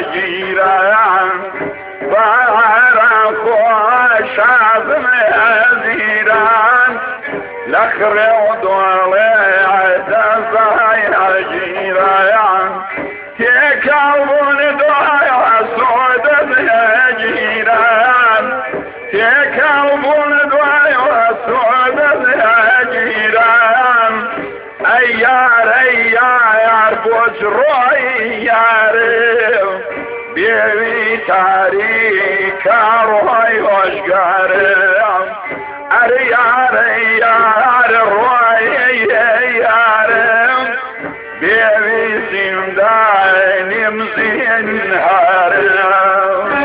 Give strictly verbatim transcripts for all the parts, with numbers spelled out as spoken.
جیران باران خوش عزم ازیران لخر و دوله دزای جیران تکالون دوای سود جیران تکالون دوای سود جیران ایار ایار بوج روی یارم بیوی تاریک روی وشگارم ار یار یار روی یارم بیوی زندانیم زنهارم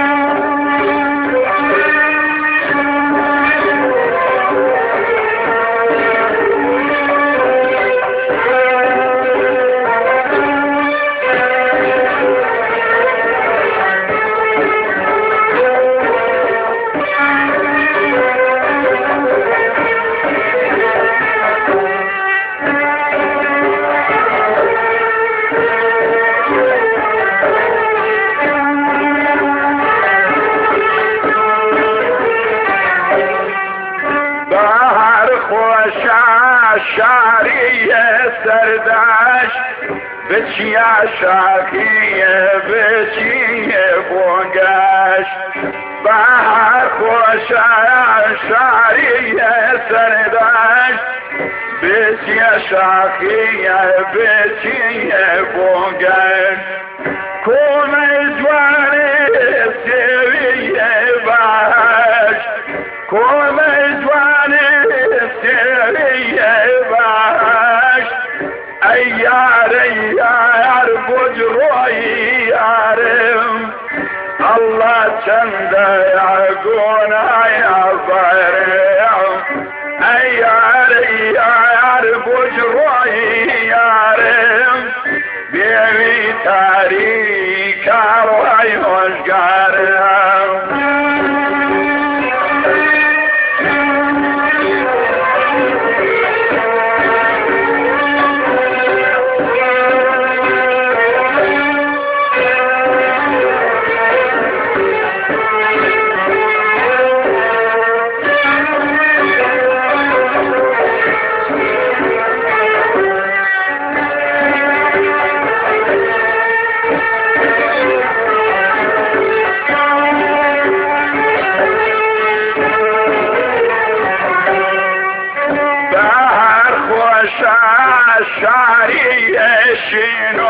شاری سردشت بچی عشاقی بچی بونگشت بهر خوش شاری سردشت بچی عشاقی بچی بونگشت کومه جوانی سوی بهشت کومه جوانی سوی ایار ایار بجروی یارم الله چند یگون یازارم ایار ایار بجروی یارم بیوی تاریک روی وشگارم شاری شینو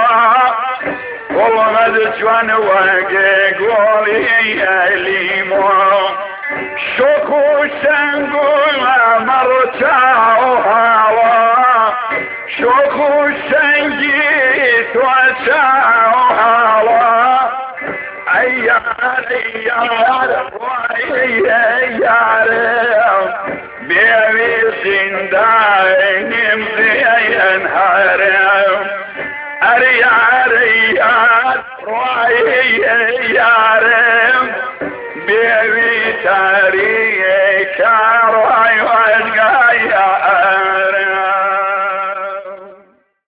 قلمد جوان وگه گولی لیمو شکو سنگو مرچا و هوا شکو سنگی تو چا و هوا ایار ایار روی یارم بیوی زندانیم زین هرم ار یار یار روی یارم بیوی تاریک روی